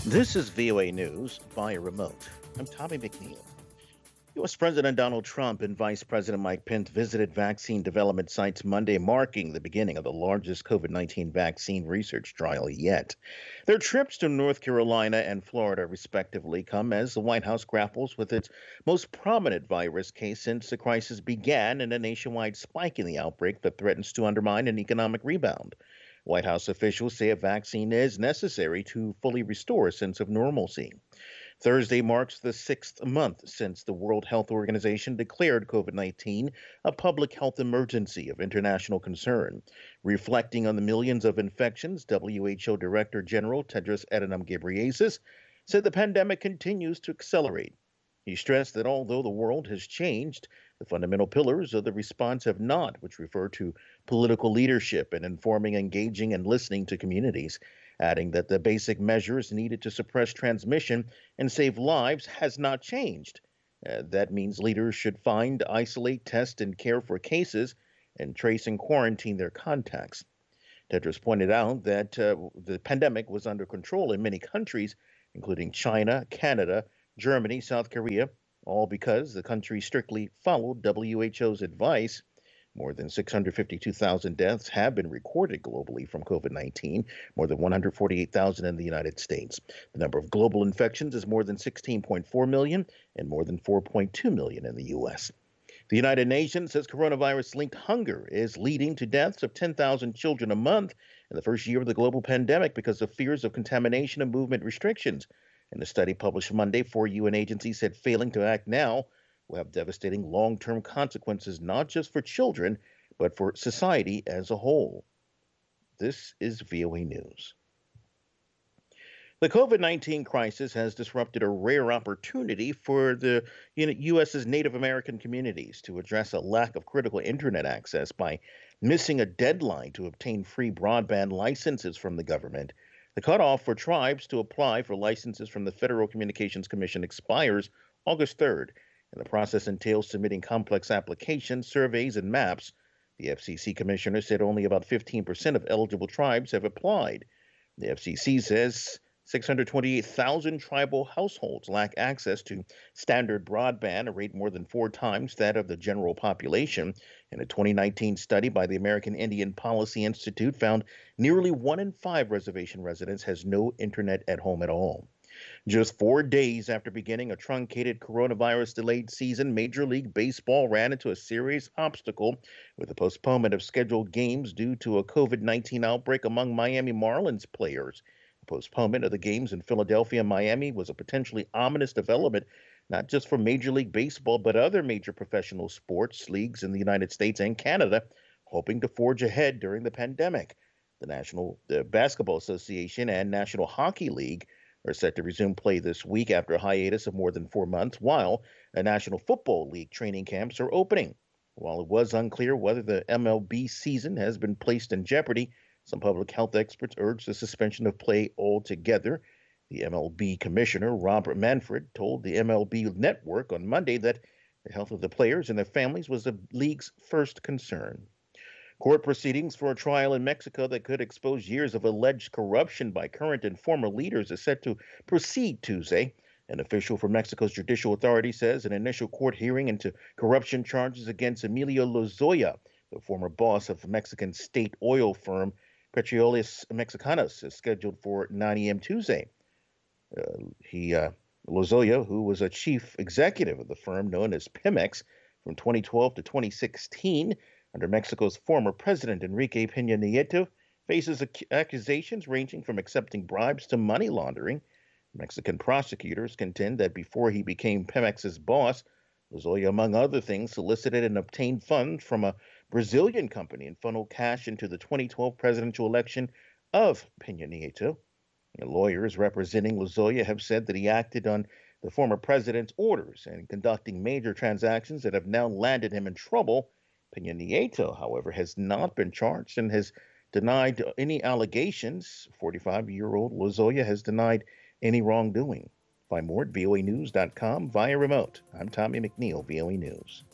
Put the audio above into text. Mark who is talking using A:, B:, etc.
A: This is VOA News via remote. I'm Tommy McNeil. U.S. President Donald Trump and Vice President Mike Pence visited vaccine development sites Monday, marking the beginning of the largest COVID 19 vaccine research trial yet. Their trips to North Carolina and Florida, respectively, come as the White House grapples with its most prominent virus case since the crisis began and a nationwide spike in the outbreak that threatens to undermine an economic rebound. White House officials say a vaccine is necessary to fully restore a sense of normalcy. Thursday marks the sixth month since the World Health Organization declared COVID 19 a public health emergency of international concern. Reflecting on the millions of infections, WHO Director General Tedros Adhanom Ghebreyesus said the pandemic continues to accelerate. He stressed that although the world has changed, the fundamental pillars of the response have not, which refer to political leadership and informing, engaging, and listening to communities, adding that the basic measures needed to suppress transmission and save lives has not changed. That means leaders should find, isolate, test, and care for cases and trace and quarantine their contacts. Tedros pointed out that the pandemic was under control in many countries, including China, Canada, Germany, South Korea, all because the country strictly followed WHO's advice. More than 652,000 deaths have been recorded globally from COVID 19, more than 148,000 in the United States. The number of global infections is more than 16.4 million and more than 4.2 million in the U.S. The United Nations says coronavirus linked hunger is leading to deaths of 10,000 children a month in the first year of the global pandemic because of fears of contamination and movement restrictions. In a study published Monday, 4 UN agencies said failing to act now will have devastating long-term consequences not just for children, but for society as a whole. This is VOA News. The COVID 19 crisis has disrupted a rare opportunity for the U.S.'s Native American communities to address a lack of critical internet access by missing a deadline to obtain free broadband licenses from the government. The cutoff for tribes to apply for licenses from the Federal Communications Commission expires August 3rd, and the process entails submitting complex applications, surveys, and maps. The FCC commissioner said only about 15% of eligible tribes have applied. The FCC says 628,000 tribal households lack access to standard broadband, a rate more than 4 times that of the general population. And a 2019 study by the American Indian Policy Institute found nearly 1 in 5 reservation residents has no internet at home at all. Just 4 days after beginning a truncated coronavirus-delayed season, Major League Baseball ran into a serious obstacle with the postponement of scheduled games due to a COVID-19 outbreak among Miami Marlins players. Postponement of the games in Philadelphia and Miami was a potentially ominous development, not just for Major League Baseball, but other major professional sports leagues in the United States and Canada, hoping to forge ahead during the pandemic. The National Basketball Association and National Hockey League are set to resume play this week after a hiatus of more than 4 months, while the National Football League training camps are opening. While it was unclear whether the MLB season has been placed in jeopardy, some public health experts urged the suspension of play altogether. The MLB commissioner, Robert Manfred, told the MLB network on Monday that the health of the players and their families was the league's first concern. Court proceedings for a trial in Mexico that could expose years of alleged corruption by current and former leaders is set to proceed Tuesday. An official for Mexico's judicial authority says an initial court hearing into corruption charges against Emilio Lozoya, the former boss of Mexican state oil firm Petróleos Mexicanos, is scheduled for 9 a.m. Tuesday. Lozoya, who was a chief executive of the firm known as Pemex from 2012 to 2016 under Mexico's former president Enrique Peña Nieto, faces accusations ranging from accepting bribes to money laundering. Mexican prosecutors contend that before he became Pemex's boss, Lozoya, among other things, solicited and obtained funds from a Brazilian company and funneled cash into the 2012 presidential election of Peña Nieto. Lawyers representing Lozoya have said that he acted on the former president's orders and conducting major transactions that have now landed him in trouble. Peña Nieto, however, has not been charged and has denied any allegations. 45-year-old Lozoya has denied any wrongdoing. Find more at voanews.com via remote. I'm Tommy McNeil, VOA News.